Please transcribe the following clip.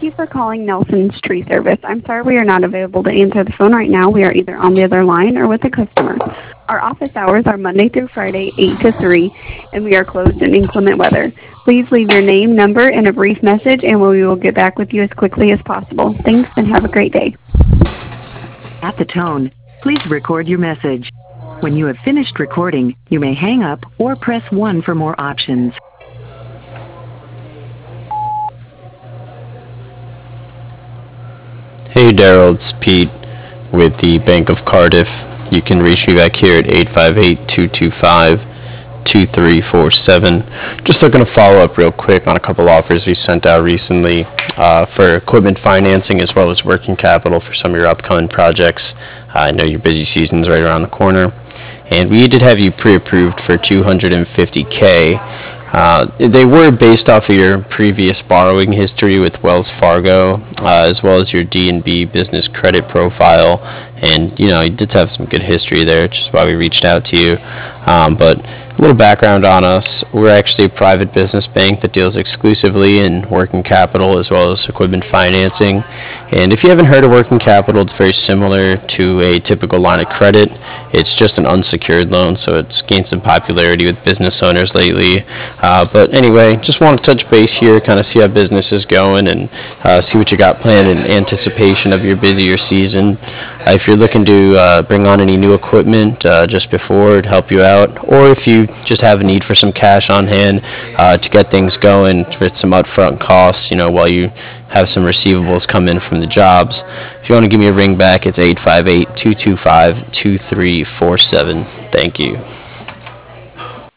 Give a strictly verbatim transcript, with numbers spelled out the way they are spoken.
Thank you for calling Nelson's Tree Service. I'm sorry we are not available to answer the phone right now. We are either on the other line or with a customer. Our office hours are Monday through Friday, eight to three, and we are closed in inclement weather. Please leave your name, number, and a brief message, and we will get back with you as quickly as possible. Thanks, and have a great day. At the tone, please record your message. When you have finished recording, you may hang up or press one for more options. Hey Daryl, it's Pete with the Bank of Cardiff. You can reach me back here at eight five eight, two two five, two three four seven. Just looking to follow up real quick on a couple offers we sent out recently uh, for equipment financing as well as working capital for some of your upcoming projects. Uh, I know your busy season's right around the corner. And we did have you pre-approved for two hundred fifty K. Uh, they were based off of your previous borrowing history with Wells Fargo, uh, as well as your D and B business credit profile. And, you know, you did have some good history there, which is why we reached out to you. Um, but a little background on us. We're actually a private business bank that deals exclusively in working capital as well as equipment financing. And if you haven't heard of working capital, it's very similar to a typical line of credit. It's just an unsecured loan, so it's gained some popularity with business owners lately. Uh, but anyway, just want to touch base here, kind of see how business is going and uh, see what you got planned in anticipation of your busier season. Uh, if you're looking to uh, bring on any new equipment uh, just before to help you out, or if you just have a need for some cash on hand uh, to get things going with some upfront costs, you know, while you have some receivables come in from the jobs. If you want to give me a ring back, it's eight five eight, two two five, two three four seven. Thank you.